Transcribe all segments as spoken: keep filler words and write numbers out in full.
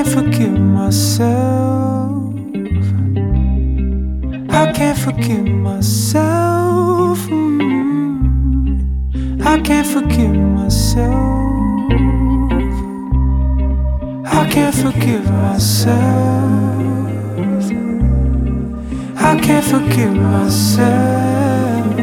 can't forgive myself. I can't forgive myself. Mm. I can't forgive myself. I can't forgive myself. I can't forgive myself.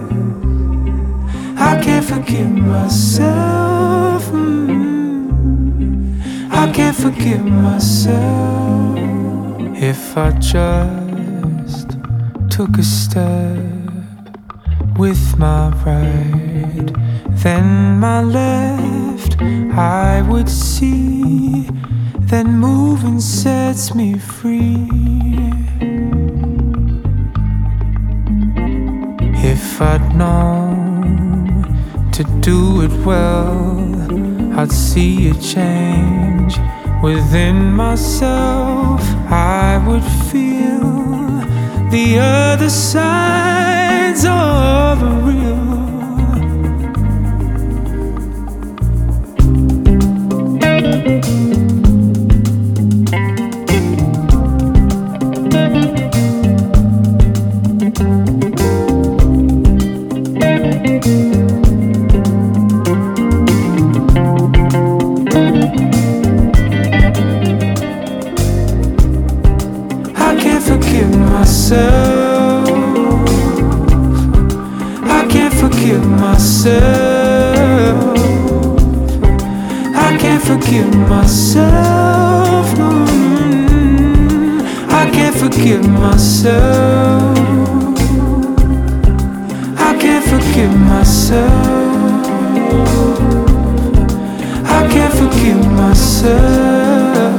I can't forgive myself. Mm. I can't forgive myself. If I just took a step with my right, then my left I would see that moving sets me free. If I'd known to do it well, I'd see a change within myself. I would feel the other sides of a real. I can't forgive myself. I can't forgive myself. Mm. I can't forgive myself. I can't forgive myself. I can't forgive myself.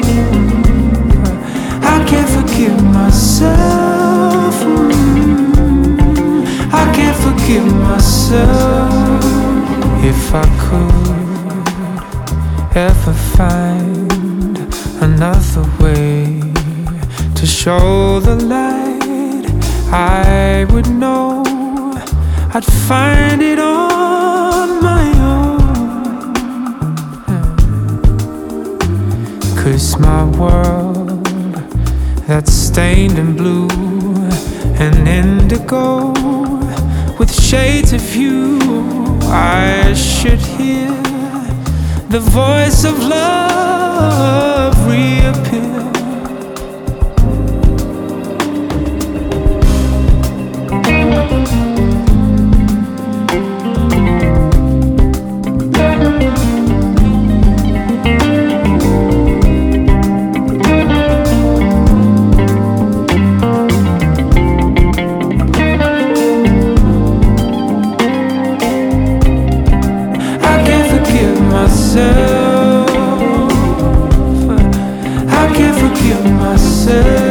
I can't forgive myself. Mm. I can't forgive myself. If I could ever find another way to show the light, I would know I'd find it on my own. 'Cause my world that's stained in blue and indigo with shades of you, I should hear the voice of love reappear. I can't forgive myself.